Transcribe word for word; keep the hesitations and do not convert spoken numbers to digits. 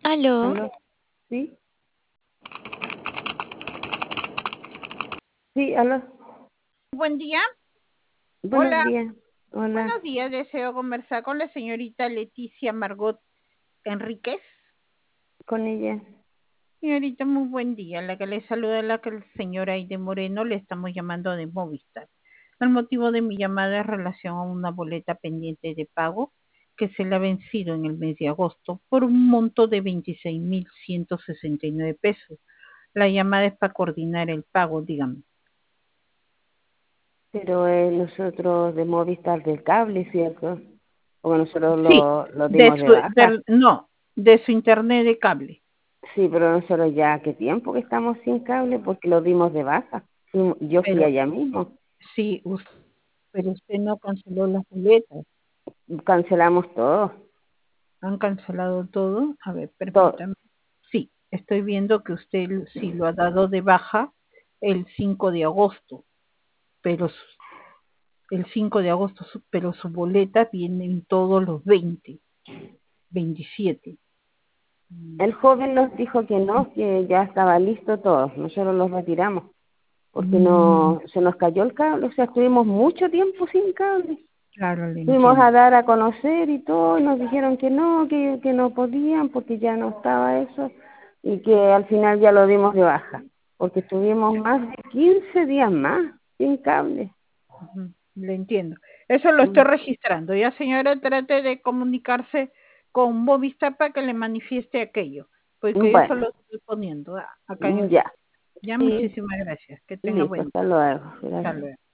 Aló, ¿Aló? ¿Sí? Sí, aló. buen día. Buenos Hola, días. Hola, buenos días. Deseo conversar con la señorita Leticia Margot Enríquez. con ella. Señorita, muy buen día. La que le saluda la que el señor Aide Moreno, le estamos llamando de Movistar. El motivo de mi llamada es relación a una boleta pendiente de pago que se le ha vencido en el mes de agosto por un monto de veintiséis mil ciento sesenta y nueve pesos. La llamada es para coordinar el pago, dígame. Pero eh, nosotros de Movistar del cable, ¿cierto? O nosotros Sí, lo, lo de dimos de su, baja. de- no, de su internet de cable. Sí, pero nosotros ya, ¿qué tiempo que estamos sin cable? Porque lo dimos de baja. Y yo fui Pero allá mismo. sí, us- pero usted no canceló las boletas. Cancelamos todo. ¿Han cancelado todo? A ver, Todo. permítame. Sí, estoy viendo que usted l- sí lo ha dado de baja el cinco de agosto, pero su- el cinco de agosto, su- pero su boleta viene en todos los veinte, veintisiete. Mm, El joven nos dijo que no, que ya estaba listo todo. Nosotros lo retiramos. Porque mm, no, se nos cayó el cable. O sea, estuvimos mucho tiempo sin cable. claro, le Fuimos a entiendo. dar a conocer y todo, y nos dijeron que no, que, que no podían porque ya no estaba eso y que al final ya lo dimos de baja, porque estuvimos más de quince días más sin cable. Ujú, le entiendo. Eso lo estoy Mm, registrando. Ya, señora, trate de comunicarse con Movistar para que le manifieste aquello, porque eso Bueno, lo estoy poniendo a- acá en el ya, sistema. Ya, sí, muchísimas gracias. Que tenga listo, buen día. hasta luego. Hasta Gracias. luego.